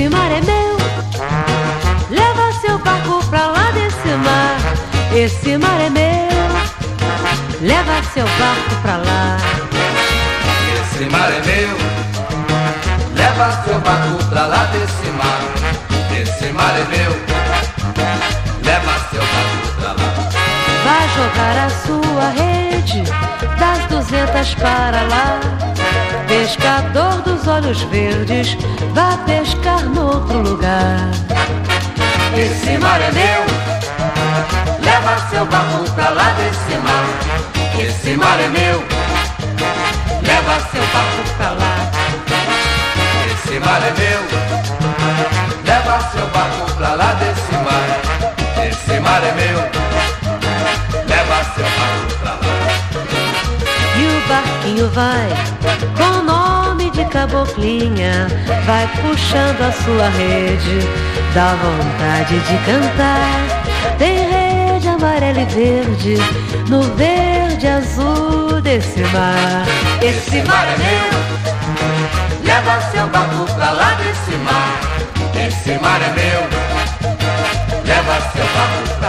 Esse mar é meu, leva seu barco pra lá desse mar. Esse mar é meu, leva seu barco pra lá. Esse mar é meu, leva seu barco pra lá desse mar. Esse mar é meu, leva seu barco pra lá. Vai jogar a sua rede das 200 para lá. Pescador dos olhos verdes, vá pescar no outro lugar. Esse mar é meu, leva seu barco pra lá desse mar. Esse mar é meu, leva seu barco pra lá. Esse mar é meu, leva seu barco pra lá desse mar. Esse mar é meu, leva seu barco pra lá. E o barquinho vai, com o nome de Caboclinha, vai puxando a sua rede, dá vontade de cantar. Tem rede amarela e verde, no verde azul desse mar. Esse mar é meu, leva seu barco pra lá desse mar. Esse mar é meu, leva seu barco pra lá.